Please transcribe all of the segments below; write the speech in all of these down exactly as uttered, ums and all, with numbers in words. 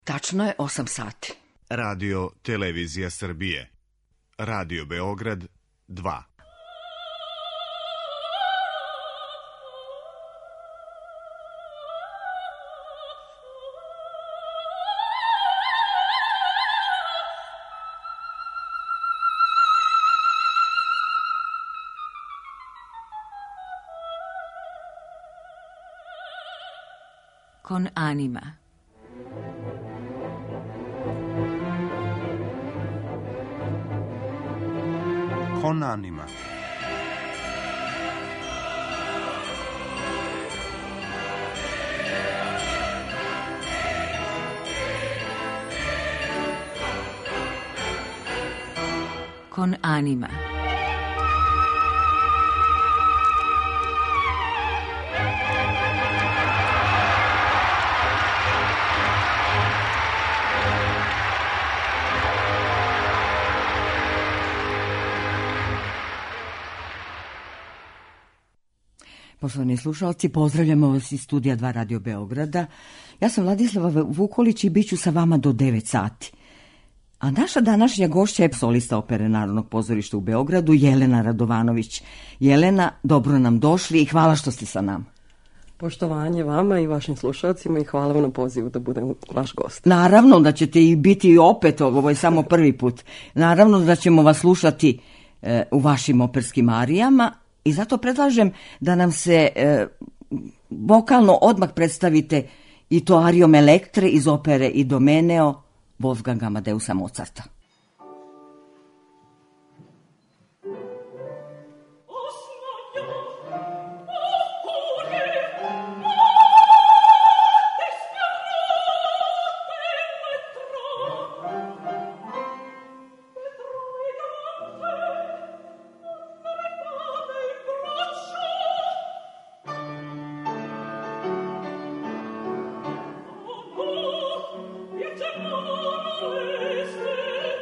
Tačno je osam sati. Radio Televizija Srbije. Radio Beograd dva. Con anima. Con anima. Con anima. Poštovani slušalci, pozdravljamo vas iz studija dva Radio Beograda. Ja sam Vladislava Vukolić i bit ću sa vama do devet sati. A naša današnja gošća je solista Opere Narodnog pozorišta u Beogradu, Jelena Radovanović. Jelena, dobro nam došli i hvala što ste sa nama. Poštovanje vama i vašim slušalcima i hvala vam na pozivu da budem vaš gost. Naravno da ćete i biti opet, ovo je samo prvi put. Naravno da ćemo vas slušati e, u vašim operskim arijama. I zato predlažem da nam se e, vokalno odmah predstavite i to arijom Elektre iz opere Idomeneo Wolfganga Amadeusa Mozarta. Este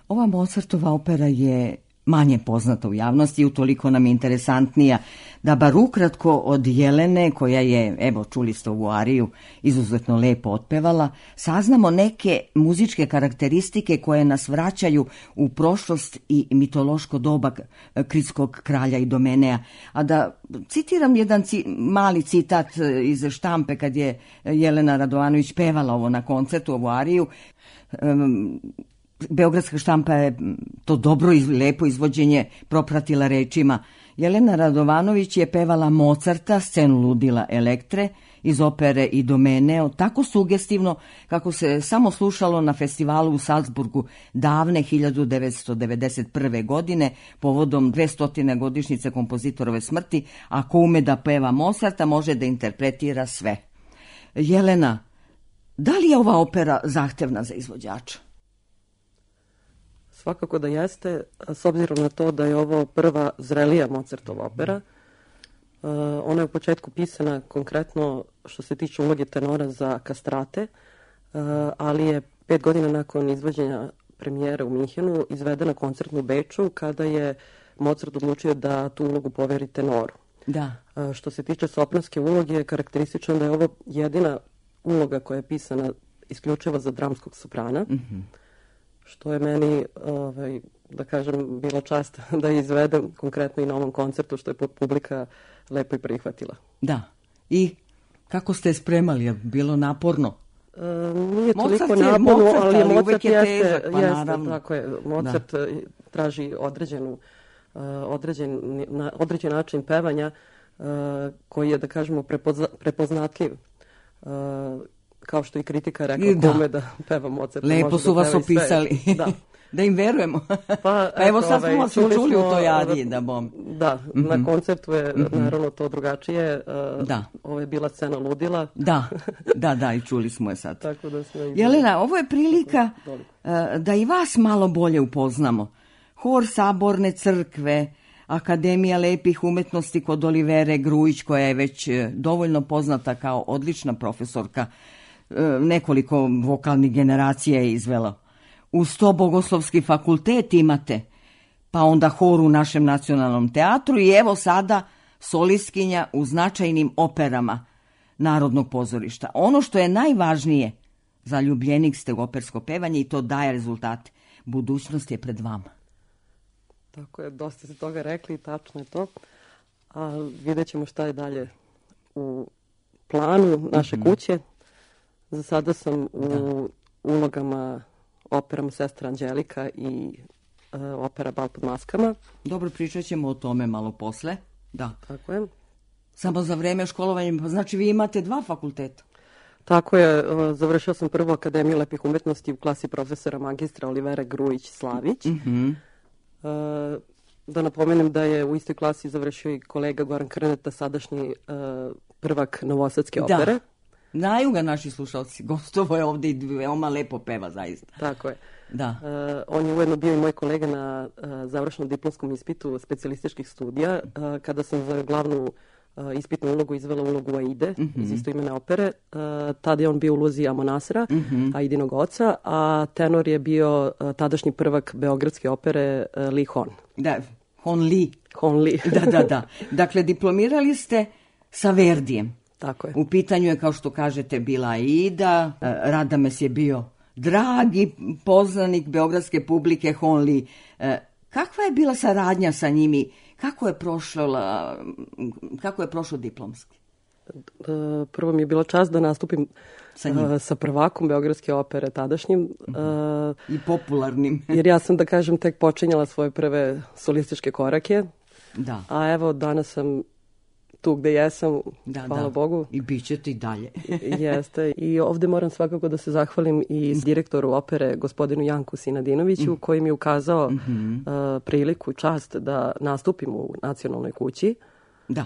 Ova Mozartova opera je manje poznata u javnosti i utoliko nam je interesantnija da bar ukratko od Jelene, koja je, evo čuli ste ovu ariju, izuzetno lepo otpevala, saznamo neke muzičke karakteristike koje nas vraćaju u prošlost i mitološko doba kritskog kralja Idomenea. A da citiram jedan ci, mali citat iz štampe kad je Jelena Radovanović pevala ovo na koncertu, ovu ariju. Um, Beogradska štampa je to dobro i lepo izvođenje propratila rečima: Jelena Radovanović je pevala Mozarta, scenu ludila Elektre iz opere Idomeneo, tako sugestivno kako se samo slušalo na festivalu u Salzburgu davne hiljadu devetsto devedeset prve. godine povodom dvestotine godišnjice kompozitorove smrti. Ako ume da peva Mozarta, može da interpretira sve. Jelena, da li je ova opera zahtevna za izvođača? Svakako da jeste, s obzirom na to da je ovo prva zrelija Mozartova opera. Ona je u početku pisana konkretno što se tiče uloge tenora za kastrate, ali je pet godina nakon izvođenja premijere u Minhenu izvedena koncertnu Beču kada je Mozart odlučio da tu ulogu poveri tenoru. Da. Što se tiče sopranske uloge, karakteristično da je ovo jedina uloga koja je pisana isključivo za dramskog soprana. Mm-hmm. Što je meni, ovaj, da kažem, bila čast da izvedem konkretno i na ovom koncertu, što je publika lepo i prihvatila. Da. I kako ste spremali? Je bilo naporno? E, nije Mozart toliko je, naporno, Mozart, ali, ali Mozart je jeste, težak, pa jeste, naravno. Tako je. Mozart da. traži određenu, uh, određen, na, određen način pevanja uh, koji je, da kažemo, prepozna, prepoznatljiv. Uh, kao što i kritika rekla da. Kome da peva Mozart. Lepo su da vas opisali. Da. Da im verujemo. Pa, pa evo sad smo vas čuli, čuli u toj ariji. Da, bom. da mm-hmm. na koncertu je mm-hmm. naravno to drugačije. Uh, da. Ovo je bila scena ludila. Da, da, da, i čuli smo je sad. Tako da smo Jelena, ovo je prilika uh, da i vas malo bolje upoznamo. Hor Saborne crkve, Akademija lepih umetnosti kod Olivere Grujić, koja je već dovoljno poznata kao odlična profesorka, nekoliko vokalnih generacija je izvela. Uz to Bogoslovski fakultet imate, pa onda hor u našem nacionalnom teatru i evo sada solistkinja u značajnim operama Narodnog pozorišta. Ono što je najvažnije, zaljubljenik ste u opersko pevanje i to daje rezultate. Budućnost je pred vama. Tako je, dosta ste toga rekli i tačno je to. A vidjet ćemo šta je dalje u planu naše mm-hmm. kuće. Za sada sam u da. ulogama operama Sestra Anđelika i uh, opera Bal pod maskama. Dobro, pričat ćemo o tome malo posle. Da. Tako je. Samo za vreme školovanja, znači vi imate dva fakulteta. Tako je, uh, završio sam prvu Akademiju lepih umetnosti u klasi profesora magistra Olivere Grujić-Slavić. Mm-hmm. Uh, da napomenem da je u istoj klasi završio i kolega Goran Krneta, sadašnji uh, prvak Novosadske opere. Da. Znaju ga naši slušalci, gostovo je ovdje i veoma lepo peva, zaista. Tako je. Da. Uh, on je ujedno bio i moj kolega na uh, završnom diplomskom ispitu specijalističkih studija, uh, kada sam za glavnu uh, ispitnu ulogu izvela ulogu Aide, mm-hmm. iz istoimene opere. Uh, tada je on bio u ulozi Amonasra, mm-hmm. Aidinog oca, a tenor je bio uh, tadašnji prvak Beogradske opere uh, Li Hon. Da, Hon Li. Hon Li. da, da, da. Dakle, diplomirali ste sa Verdijem. Tako je. U pitanju je, kao što kažete, bila Aida, Radames je bio dragi poznanik beogradske publike, Hon Li. Kakva je bila saradnja sa njimi? Kako je prošlo, kako je prošlo diplomski? Prvo mi je bila čast da nastupim sa, uh, sa prvakom Beogradske opere tadašnjim. Uh, I popularnim. Jer ja sam, da kažem, tek počinjala svoje prve solističke korake. Da. A evo, danas sam tu gde jesam, da, hvala da. Bogu. I bit ćete i dalje. Jeste. I ovdje moram svakako da se zahvalim i direktoru opere, gospodinu Janku Sinadinoviću, mm. koji mi je ukazao mm-hmm. uh, priliku, čast da nastupim u nacionalnoj kući. Da.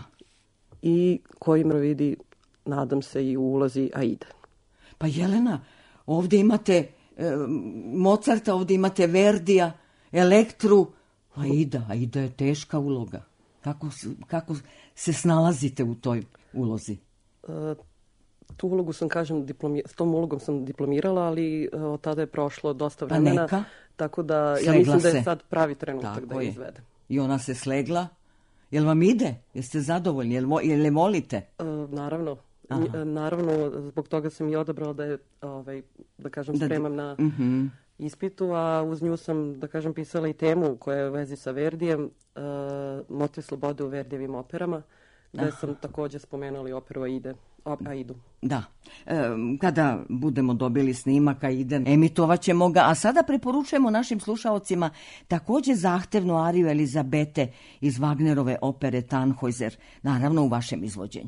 I koji me vidi, nadam se, i u ulozi Aide. Pa Jelena, ovdje imate e, Mozarta, ovdje imate Verdija, Elektru. Aida, Aida je teška uloga. Kako, kako se snalazite u toj ulozi? E, tu ulogu sam, kažem, diplomi, s tom ulogom sam diplomirala, ali od tada je prošlo dosta vremena. Pa neka. Tako da Slegla ja mislim se. da je sad pravi trenutak Tako da je je. izvedem. I ona se slegla. Jel vam ide? Jeste zadovoljni? Jel, mo- jel je molite? E, naravno. Aha. Nj- Naravno, zbog toga sam i odabrala da je, ovaj, da kažem, Da- spremam na Mhm. ispitu, a uz nju sam, da kažem, pisala i temu koja je u vezi sa Verdijem, uh, motiv slobode u Verdijevim operama, gde sam također spomenula i operu Aide, op- Aidu. Da. E, kada budemo dobili snimak Aide, emitovat ćemo ga, a sada preporučujemo našim slušaocima također zahtevnu ariju Elizabete iz Wagnerove opere Tannhäuser, naravno u vašem izvođenju.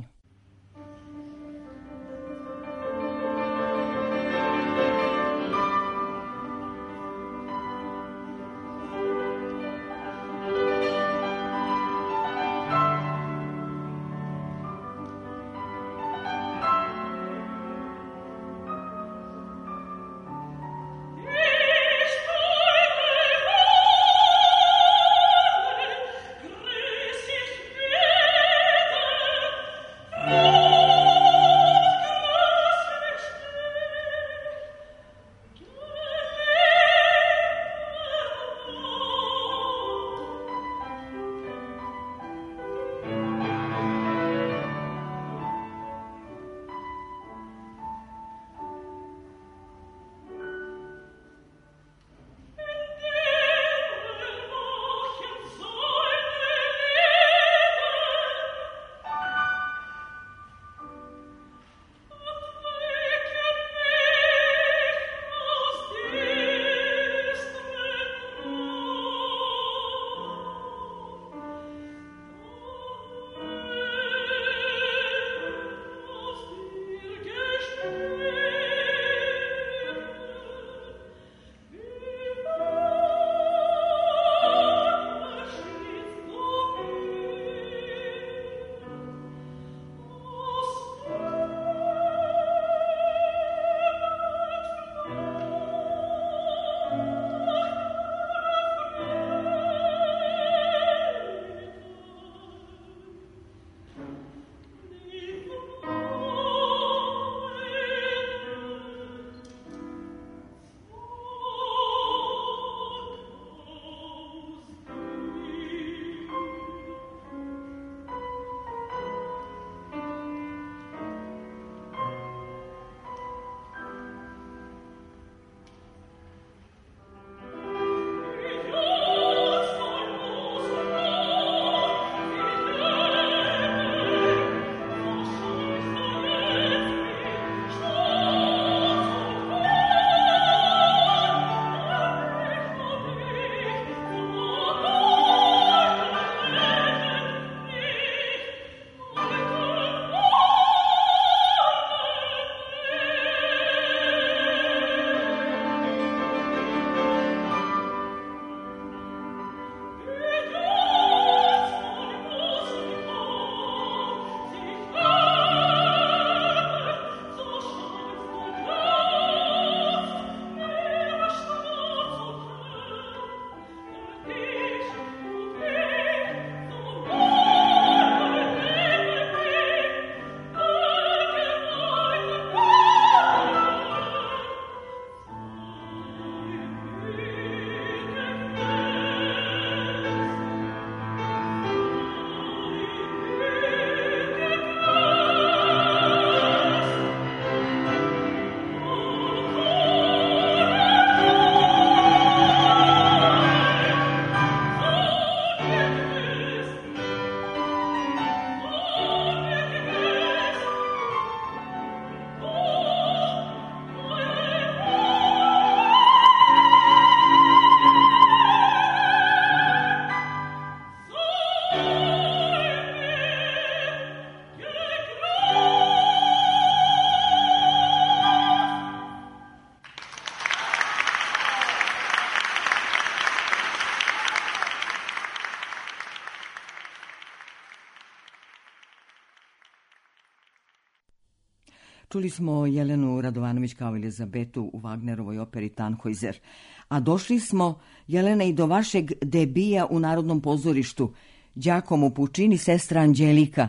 Čuli smo Jelenu Radovanović kao Elizabetu u Wagnerovoj operi Tannhäuser. A došli smo, Jelena, i do vašeg debija u Narodnom pozorištu, Giacomo Puccini, sestra Anđelika,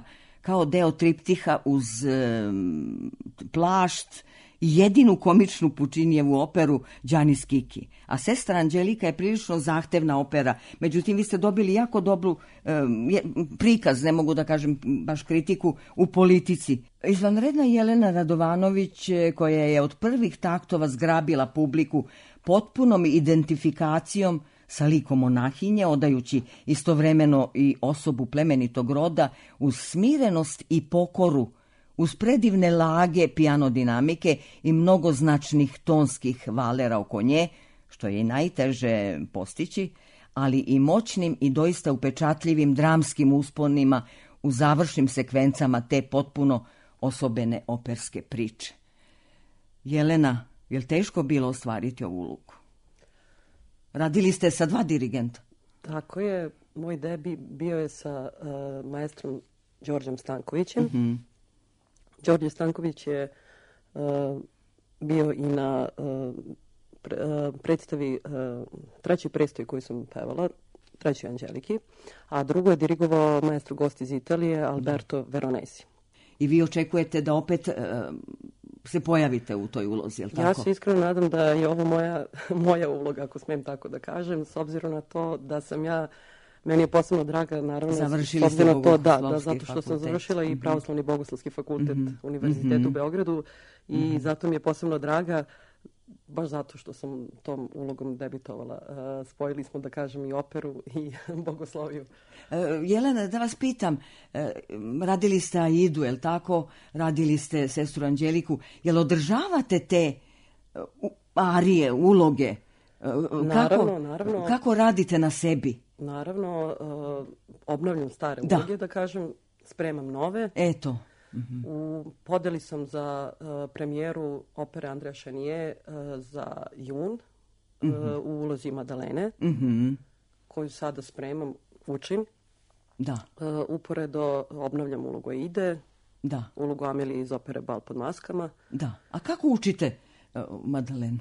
kao deo triptiha uz e, plašt i jedinu komičnu Pučinijevu operu Đani Skiki. A Sestra Anđelika je prilično zahtevna opera, međutim vi ste dobili jako dobru e, prikaz, ne mogu da kažem baš kritiku, u Politici. Izvanredna Jelena Radovanović, koja je od prvih taktova zgrabila publiku potpunom identifikacijom sa likom monahinje, odajući istovremeno i osobu plemenitog roda uz smirenost i pokoru, uz predivne lage pijanodinamike i mnogoznačnih tonskih valera oko nje, što je i najteže postići, ali i moćnim i doista upečatljivim dramskim usponima u završnim sekvencama te potpuno osobene operske priče. Jelena, je li teško bilo ostvariti ovu ulogu? Radili ste sa dva dirigenta? Tako je. Moj debi bio je sa uh, maestrom Đorđem Stankovićem. Mm-hmm. Đorđe Stanković je uh, bio i na uh, pre, uh, predstavi, uh, treći predstavi koju sam pevala, trećoj Anđeliki, a drugo je dirigovao maestro gost iz Italije, Alberto da. Veronesi. I vi očekujete da opet uh, se pojavite u toj ulozi, je li tako? Ja se iskreno nadam da je ovo moja, moja uloga, ako smijem tako da kažem, s obzirom na to da sam ja, meni je posebno draga, naravno, završili ste to, da, da, zato što fakultet. sam završila i Pravoslavni bogoslovski fakultet mm-hmm. Univerzitetu mm-hmm. u Beogradu i mm-hmm. zato mi je posebno draga, baš zato što sam tom ulogom debitovala. Uh, spojili smo, da kažem, i operu i bogosloviju. Uh, Jelena, da vas pitam, uh, radili ste Aidu, je li tako? Radili ste Sestru Anđeliku. Je li održavate te uh, arije, uloge? Uh, naravno, kako, naravno. Kako radite na sebi? Naravno, uh, obnavljam stare da. uloge, da kažem, spremam nove. Eto. Mm-hmm. U podeli sam za uh, premijeru opere Andreja Šenije uh, za jun uh, mm-hmm. u ulozi Madalene, mm-hmm. koju sada spremam, učim. Da. Uh, uporedo obnavljam ulogu Aide, da. ulogu Amelije iz opere Bal pod maskama. Da. A kako učite uh, Madalenu?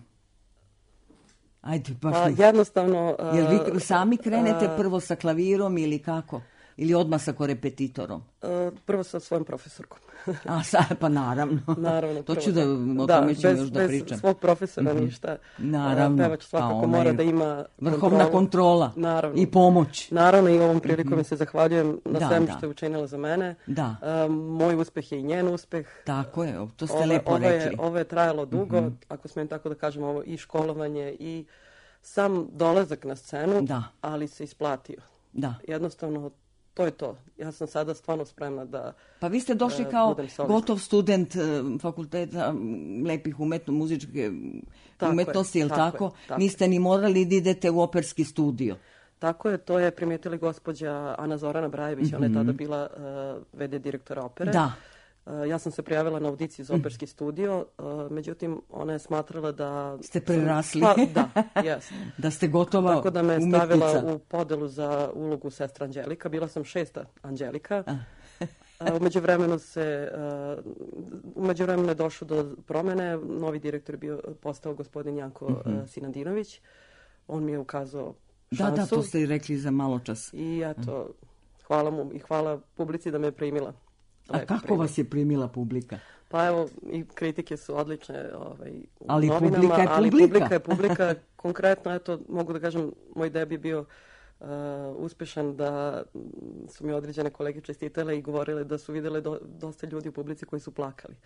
Ajde, baš pa, mi... jednostavno... Uh, Jel vi sami krenete uh, prvo sa klavirom ili kako? Ili odmah sa korepetitorom? Uh, prvo sa svojom profesorkom. A sad, pa naravno. Naravno. To prvo, ću da, o da, tome ću bez, još da bez pričam. Bez svog profesora mm-hmm. ništa. Naravno. Pevač svakako pa mora da ima vrhovna kontrolu. kontrola. Naravno. I pomoć. Naravno i ovom prilikom mm-hmm. se zahvaljujem na da, svemu da. što je učinila za mene. Da. Uh, moj uspeh je i njen uspeh. Tako je, to ste ove, lepo ove, rekli. Ovo je trajalo dugo, mm-hmm. ako smijem tako da kažem, ovo i školovanje i sam dolazak na scenu, da. ali se isplatio. Da. Jednostavno, to je to. Ja sam sada stvarno spremna da... Pa vi ste došli uh, kao gotov student uh, fakulteta lepih umetno, muzičke tako umetnosti, je li tako? tako? tako Niste ni morali da idete u operski studio. Tako je, to je primijetila gospođa Ana Zorana Brajević, mm-hmm. ona je tada bila uh, ve de direktora opere. Da. Uh, ja sam se prijavila na audiciju za operski studio, uh, međutim, ona je smatrala da... Ste prerasli. Pa, da, jes. Da ste gotova Tako da me je umetnica. stavila u podelu za ulogu Sestra Anđelika. Bila sam šesta Anđelika. Uh, umeđu vremenu se... Uh, umeđu vremenu je došlo do promene. Novi direktor je bio postao gospodin Janko mm-hmm. uh, Sinandinović. On mi je ukazao šansu. Da, da, to ste i rekli za malo čas. I eto, hvala mu i hvala publici da me je primila. A kako primila. Vas je primila publika? Pa evo, i kritike su odlične ovaj, u ali novinama, publika je ali publika. publika je publika. Konkretno, eto, mogu da kažem, moj debi bio uh, uspešan, da su mi određene kolege čestitele i govorile da su videle do, dosta ljudi u publici koji su plakali.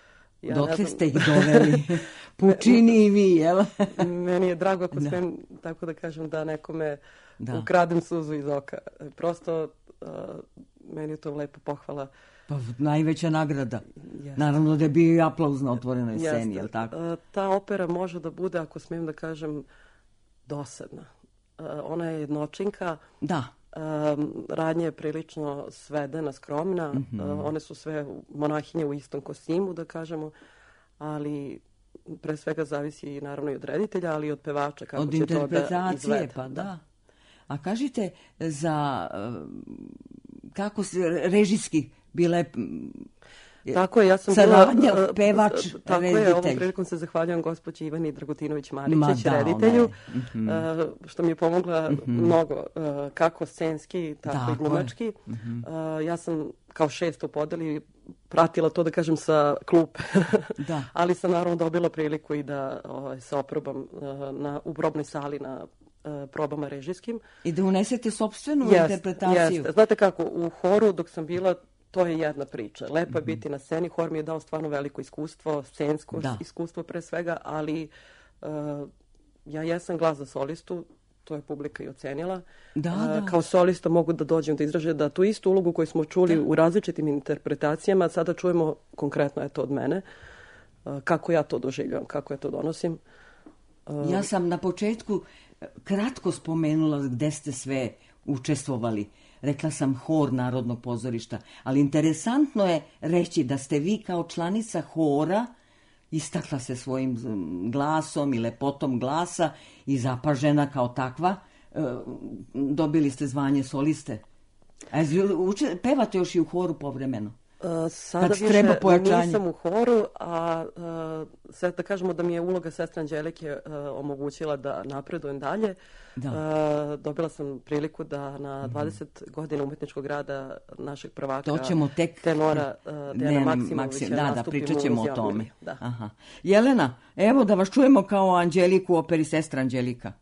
Ja Dotle znam... ste ih doveli. Pučini i vi, jel? Meni je drago, ako smijem tako da kažem, da nekome da. ukradem suzu iz oka. Prosto, uh, meni je to lepo pohvala. Pa najveća nagrada. Jeste. Naravno da je bio i aplauz na otvorenoj Jeste. sceni, je li tako? Uh, ta opera može da bude, ako smijem da kažem, dosadna. Uh, ona je jednočinka. Da. Um, radnja je prilično svedena, skromna. Mm-hmm. Uh, one su sve monahinje u istom kostimu, da kažemo, ali pre svega zavisi naravno i od reditelja, ali i od pevača kako od će to da izvede. Od interpretacije, pa da. da. A kažite za kako se režijski bile Tako je, ja sam saradnja, bila, pevač, tako reditelj. je, ovom prilikom se zahvaljujem gospođi Ivani Dragutinović-Maričić, Ma da, reditelju, mm-hmm. uh, što mi je pomogla mm-hmm. mnogo, uh, kako scenski, tako dakle. i glumački. Mm-hmm. Uh, ja sam kao šest u podeli pratila to, da kažem, sa klupe. Da. Ali sam naravno dobila priliku i da ovaj, se oprobam uh, na, u probnoj sali na uh, probama režijskim. I da unesete sopstvenu jest, interpretaciju. Jeste. Znate kako, u horu dok sam bila, to je jedna priča. Lepo je biti na sceni, hor mi je dao stvarno veliko iskustvo, scensko da. iskustvo pre svega, ali uh, ja jesam glas za solistu, to je publika i ocenila. Da, uh, da. Kao solista mogu da dođem da izraže da tu istu ulogu koju smo čuli da. u različitim interpretacijama, sada čujemo konkretno eto od mene, uh, kako ja to doživljavam, kako ja to donosim. Uh, ja sam na početku kratko spomenula gde ste sve učestvovali. Rekla sam hor Narodnog pozorišta, ali interesantno je reći da ste vi kao članica hora istakla se svojim glasom i lepotom glasa i zapažena kao takva. Dobili ste zvanje soliste. A uče, pevate još i u horu povremeno? Uh, sada Kad više treba pojačanje. Nisam u horu, a uh, sve da kažemo da mi je uloga sestra Anđelike uh, omogućila da napredujem dalje. Da. Uh, dobila sam priliku da na dvadeset mm. godina umetničkog rada našeg prvaka to ćemo tek tenora uh, Dejana Maksimovića Maksim, da, da, pričat ćemo o tome. Da. Aha. Jelena, evo da vas čujemo kao Anđeliku u operi Sestra Anđelika.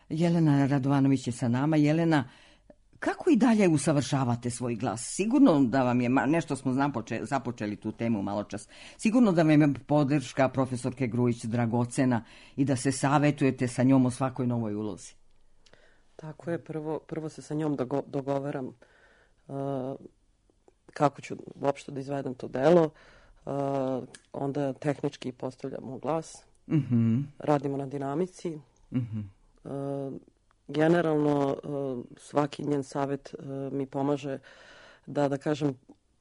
Jelena Radovanović je sa nama. Jelena, kako i dalje usavršavate svoj glas? Sigurno da vam je, nešto smo započeli, započeli tu temu malo čas, sigurno da vam je podrška profesorke Grujić dragocena i da se savetujete sa njom o svakoj novoj ulozi. Tako je, prvo, prvo se sa njom dogo, dogovaram uh, kako ću uopšte da izvedem to delo, uh, onda tehnički postavljamo glas, Mm-hmm. radimo na dinamici. Mm-hmm. Uh, generalno uh, svaki njen savjet uh, mi pomaže da, da kažem,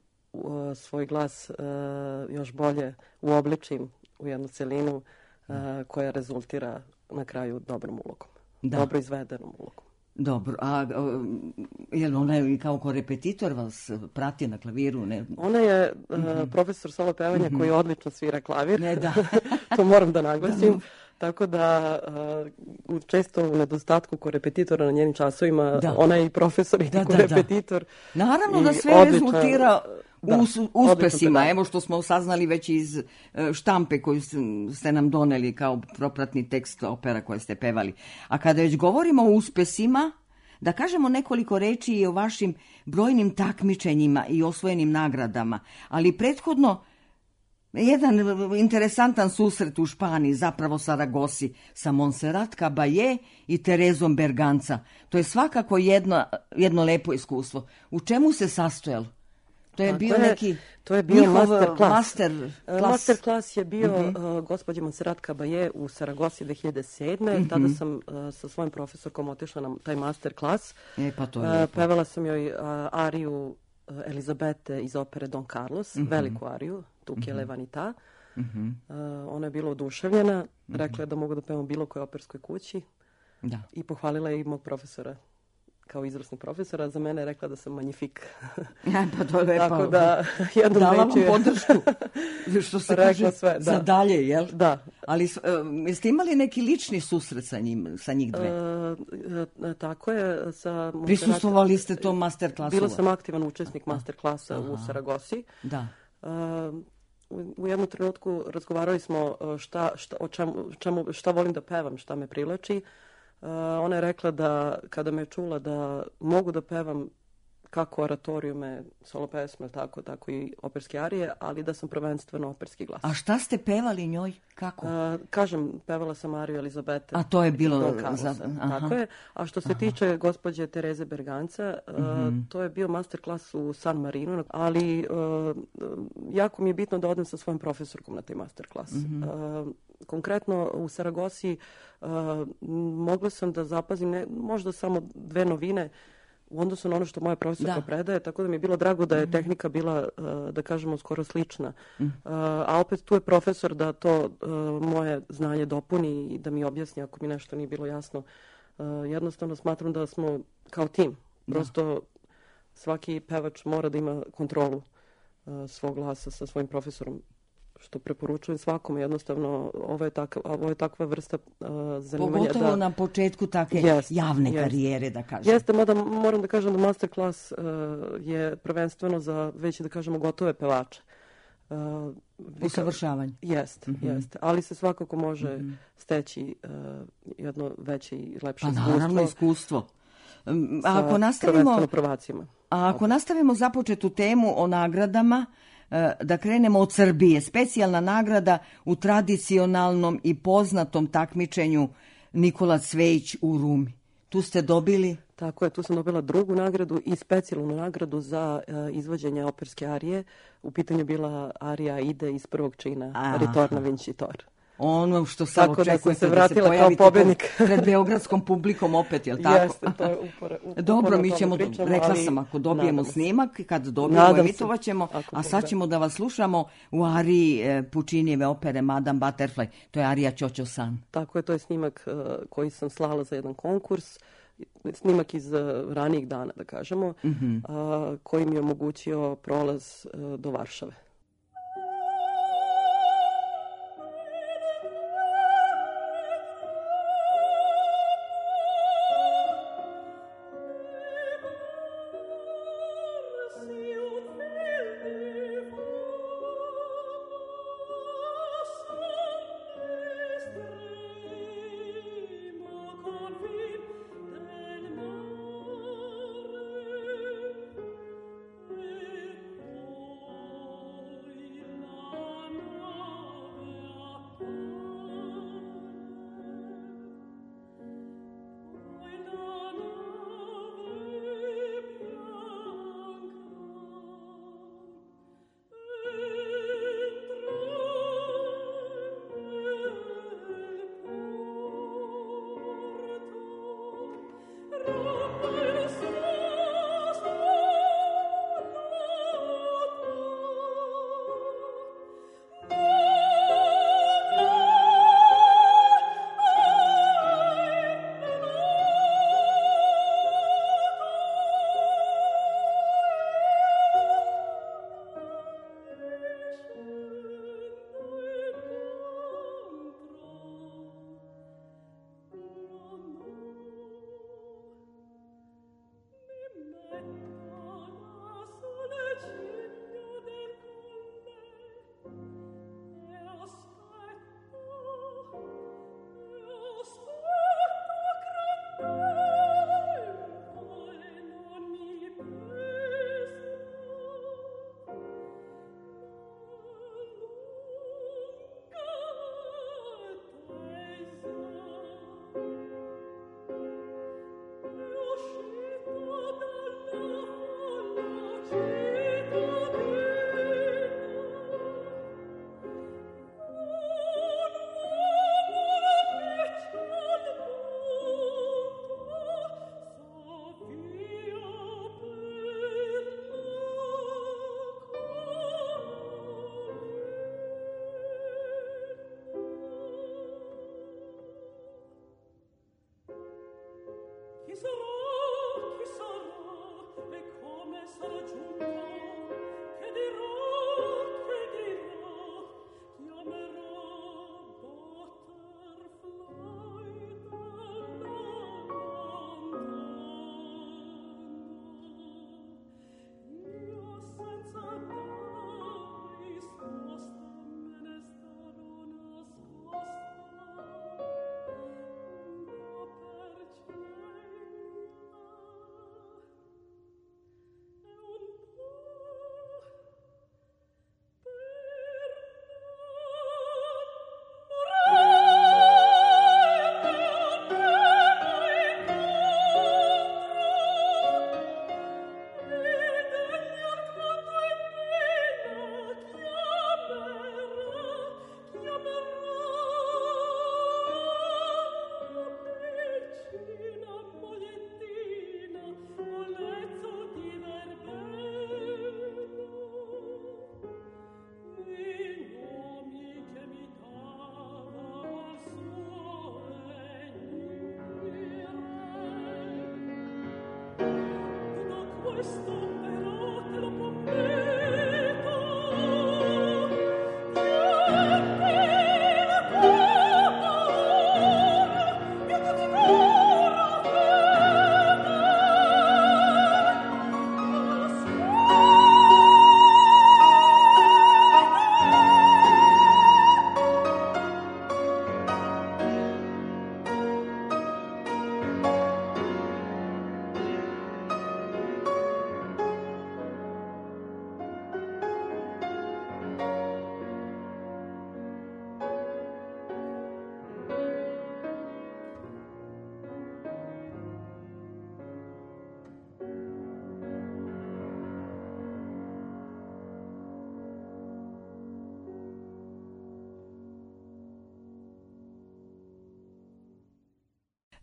uh, svoj glas uh, još bolje uobličim u jednu celinu uh, koja rezultira na kraju dobrom ulogom. Da. Dobro izvedenom ulogom. Dobro, a je li ona i kao korepetitor vas prati na klaviru? Ne? Ona je uh, mm-hmm. profesor solo pevanja mm-hmm. koji odlično svira klavir. Ne, da. To moram da naglasim. Da. Tako da uh, često u nedostatku korepetitora na njenim časovima, da. Ona je i profesor i da, korepetitor. Da, da. Naravno da sve odlična, rezultira da, us, uspesima. Da. Evo što smo saznali već iz štampe koju ste nam doneli kao propratni tekst opera koje ste pevali. A kada već govorimo o uspesima, da kažemo nekoliko reči i o vašim brojnim takmičenjima i osvojenim nagradama. Ali prethodno jedan interesantan susret u Španiji, zapravo Saragosi, sa Montserrat Caballé i Terezom Berganza. To je svakako jedno, jedno lepo iskustvo. U čemu se sastojalo? To je Tako bio je, neki to je bio master klas. Master klas. Master klas je bio Mm-hmm. uh, gospođa Montserrat Caballé u Saragosi dve hiljade sedme. Mm-hmm. Tada sam uh, sa svojom profesorkom otišla na taj master klas. E, pa to je uh, pevala sam joj uh, ariju uh, Elizabete iz opere Don Carlos, mm-hmm. veliku ariju, Tuki mm-hmm. Levanita. Mm-hmm. Uh, ona je bila oduševljena, mm-hmm. rekla je da mogu da pevam bilo koje operskoj kući. Da. I pohvalila je i mog profesora kao izvrsni profesor, a za mene je rekla da sam magnifik. Ja, pa to je lepo. Tako da, jednom dala vam reći... podršku, što se kaže, sve, da. za dalje, jel? Da. Ali uh, jeste imali neki lični susret sa, njim, sa njih dve? Uh, uh, tako je. Sa Prisustvovali ste tom master klasu? Bila sam aktivan učesnik master klasa Aha. u Saragosi. Da. Uh, u, u jednom trenutku razgovarali smo šta, šta, o čemu, čemu, šta volim da pevam, šta me privlači. Uh, ona je rekla da kada me čula da mogu da pevam kako oratorijume, solo pesme, tako, tako i operske arije, ali da sam prvenstveno operski glas. A šta ste pevali njoj? Kako? Uh, kažem, pevala sam ariju Elizabete. A to je bilo... Za... Tako je. A što se Aha. tiče gospođe Tereze Berganza, uh, mm-hmm. to je bio master klas u San Marinu, ali uh, jako mi je bitno da odem sa svojom profesorkom na taj master klas. Mm-hmm. Uh, konkretno u Saragosi uh, mogla sam da zapazim ne, možda samo dve novine u odnosu na ono što moja profesorka predaje, tako da mi je bilo drago da je mm. tehnika bila, uh, da kažemo, skoro slična. Mm. Uh, a opet tu je profesor da to uh, moje znanje dopuni i da mi objasni ako mi nešto nije bilo jasno. Uh, jednostavno smatram da smo kao tim. Prosto da. Svaki pevač mora da ima kontrolu uh, svog glasa sa svojim profesorom, što preporučujem svakome. Jednostavno, ovo je, tak, ovo je takva vrsta uh, zanimanja. Pogotovo da, na početku takve jest, javne jest. karijere, da kažem. Jeste, mada moram da kažem da master klas uh, je prvenstveno za već, da kažemo, gotove pevače. Uh, Usavršavanje. Jeste, mm-hmm. jeste. Ali se svakako može mm-hmm. steći uh, jedno veće i lepše pa, iskustvo. Naravno, iskustvo. A ako nastavimo, a ako nastavimo započetu temu o nagradama, da krenemo od Srbije. Specijalna nagrada u tradicionalnom i poznatom takmičenju Nikola Cvejić u Rumi. Tu ste dobili... Tako je, tu sam dobila drugu nagradu i specijalnu nagradu za uh, izvođenje operske arije. U pitanju bila arija Ide iz prvog čina, Aha. Ritorna Vincitor. Ono što sad tako očekujete da, se vratila da se kao pobednik pred beogradskom publikom opet, jel tako? Jeste, to je upore, upore Dobro, mi ćemo, pričamo, rekla ali sam, ako dobijemo se. snimak, kad dobijemo, Nadam emitovat ćemo, se, a sad ćemo da vas slušamo u ariji e, Pučinijeve opere Madame Butterfly, to je arija Ćoćo San. Tako je, to je snimak uh, koji sam slala za jedan konkurs, snimak iz uh, ranijih dana, da kažemo, mm-hmm. uh, koji mi je omogućio prolaz uh, do Varšave. Con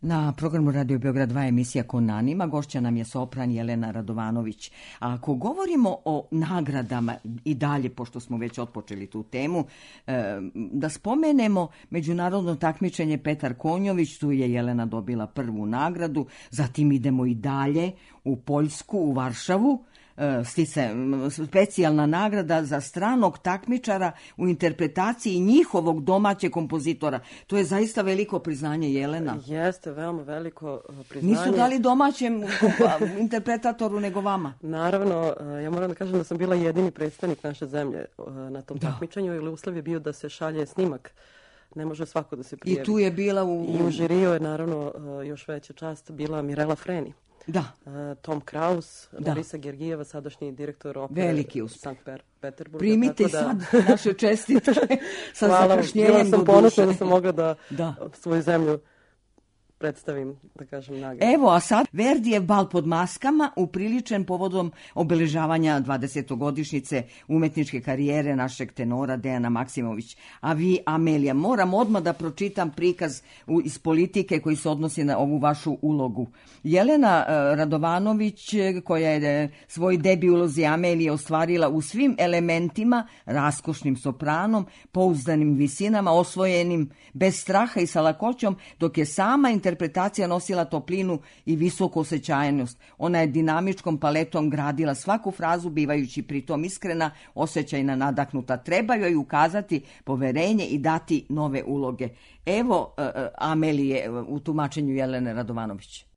Na programu Radio Beograd dva emisija Kon Anima, gošća nam je sopran Jelena Radovanović. A ako govorimo o nagradama i dalje, pošto smo već otpočeli tu temu, e, da spomenemo međunarodno takmičenje Petar Konjović, tu je Jelena dobila prvu nagradu, zatim idemo i dalje u Poljsku, u Varšavu, stice specijalna nagrada za stranog takmičara u interpretaciji njihovog domaćeg kompozitora. To je zaista veliko priznanje, Jelena. Jeste, veoma veliko priznanje. Nisu dali domaćem interpretatoru nego vama. Naravno, ja moram da kažem da sam bila jedini predstavnik naše zemlje na tom da. takmičenju, jer uslov je bio da se šalje snimak. Ne može svako da se prijavi. I tu je bila u... I u žiriju je naravno još veća čast bila Mirela Freni. Da. Tom Kraus, da. Larisa Gergijeva, sadašnji direktor opere Veliki uspeh. Sankt Peterburga. Primite da... sad naše čestitke sa zakašnjenjem. Bila sam ponosna da sam mogla da, da. svoju zemlju predstavim, da kažem, nagradu. Evo, a sad Verdijev bal pod maskama, upriličen povodom obeležavanja dvadesetogodišnjice umetničke karijere našeg tenora Dejana Maksimović. A vi, Amelija, moram odmah da pročitam prikaz iz Politike koji se odnosi na ovu vašu ulogu. Jelena Radovanović, koja je svoj debi ulozi Amelije ostvarila u svim elementima, raskošnim sopranom, pouzdanim visinama, osvojenim bez straha i sa lakoćom, dok je sama interpretacija nosila toplinu i visoku osjećajnost. Ona je dinamičkom paletom gradila svaku frazu, bivajući pritom iskrena, osjećajna, nadahnuta. Treba joj ukazati poverenje i dati nove uloge. Evo uh, Amelije u tumačenju Jelene Radovanović.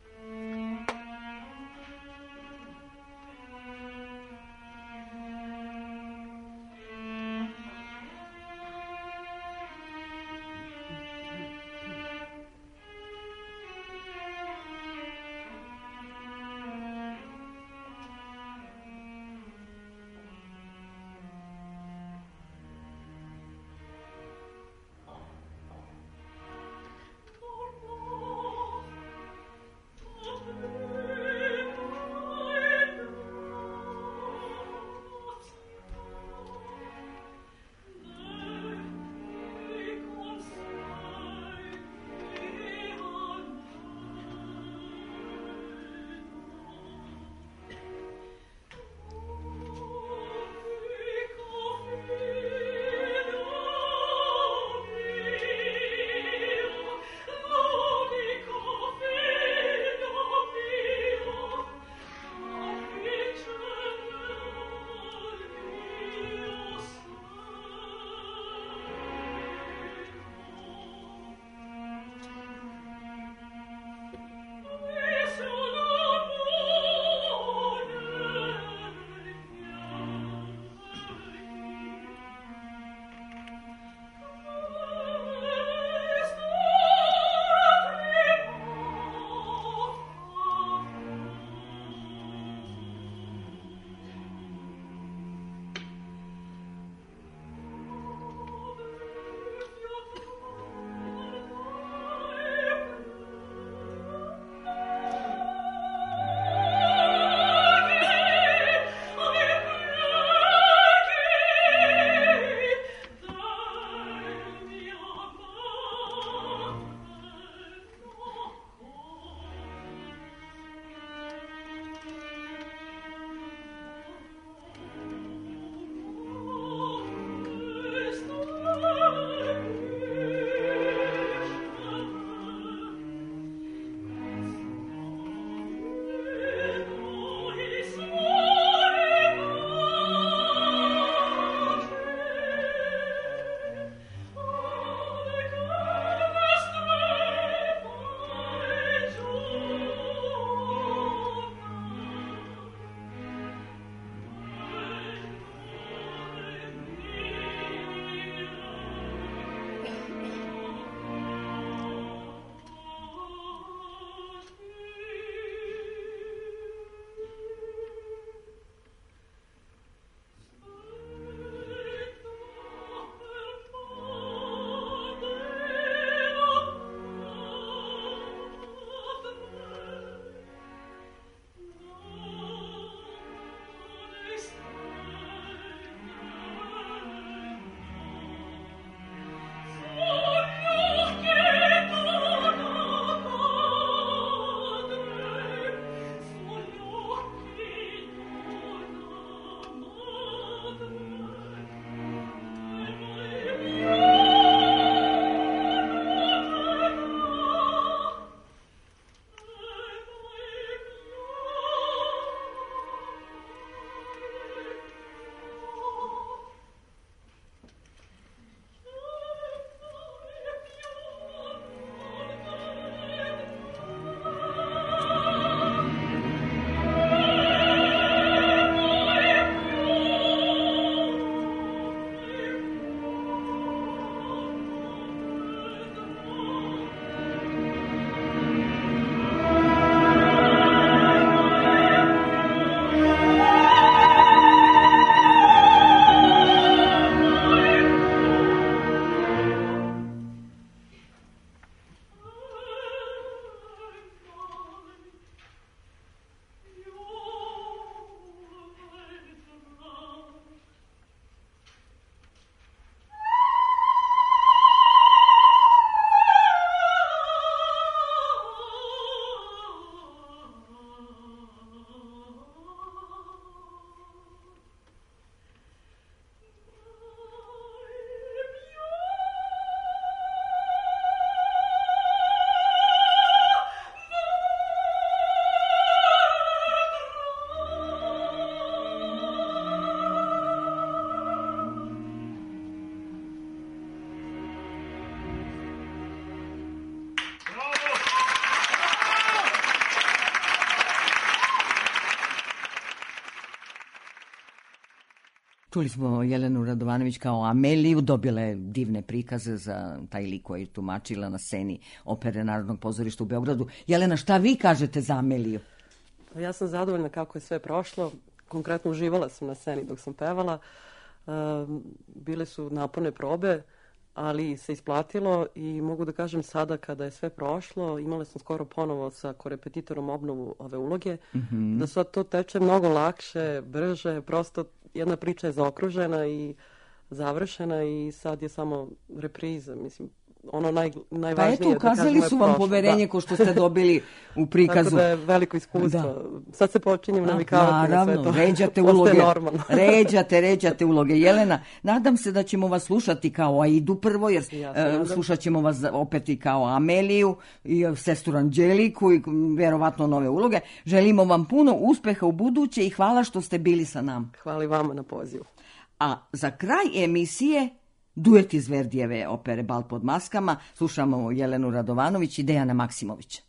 Čuli smo Jelenu Radovanović kao Ameliju, dobila je divne prikaze za taj lik koji je tumačila na sceni Opere Narodnog pozorišta u Beogradu. Jelena, šta vi kažete za Ameliju? Ja sam zadovoljna kako je sve prošlo. Konkretno uživala sam na sceni dok sam pevala. Bile su naporne probe, ali se isplatilo i mogu da kažem sada kada je sve prošlo, imala sam skoro ponovo sa korepetitorom obnovu ove uloge, mm-hmm. da sad to teče mnogo lakše, brže, prosto jedna priča je zaokružena i završena i sad je samo repriza, mislim, ono naj, najvažnije. Pa eto, ukazali da su vam poverenje da. Ko što ste dobili u prikazu. Tako da je veliko iskustvo. Da. Sad se počinjem da, navikavati na sve to. Ređate uloge, ređate, ređate uloge. Jelena, nadam se da ćemo vas slušati kao Aidu prvo, jer ja slušat ćemo vas opet i kao Ameliju i sestru Anđeliku i vjerovatno nove uloge. Želimo vam puno uspeha u buduće i hvala što ste bili sa nam. Hvala i vama na pozivu. A za kraj emisije duet iz Verdijeve opere Bal pod maskama. Slušamo Jelenu Radovanović i Dejana Maksimovića.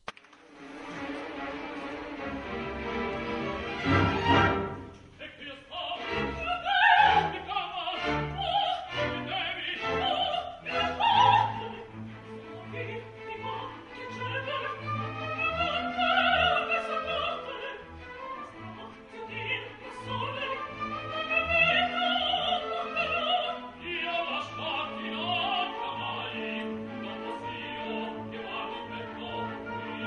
Thank you.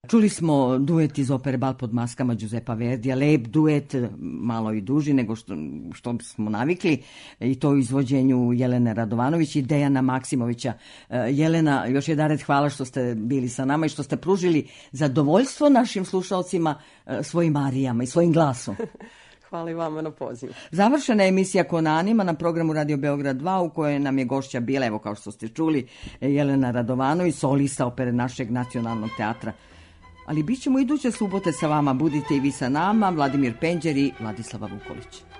Čuli smo duet iz opere Bal pod maskama Giuseppa Verdija, lep duet, malo i duži nego što, što smo navikli, i to u izvođenju Jelene Radovanović i Dejana Maksimovića. Jelena, još jedared hvala što ste bili sa nama i što ste pružili zadovoljstvo našim slušalcima svojim arijama i svojim glasom. Hvala i vama na pozivu. Završena je emisija Konanima na programu Radio Beograd dva, u kojoj nam je gošća bila, evo kao što ste čuli, Jelena Radovanović, solista opere našeg nacionalnog teatra. Ali bit ćemo iduće subote sa vama, budite i vi sa nama, Vladimir Penđer i Vladislava Vukolić.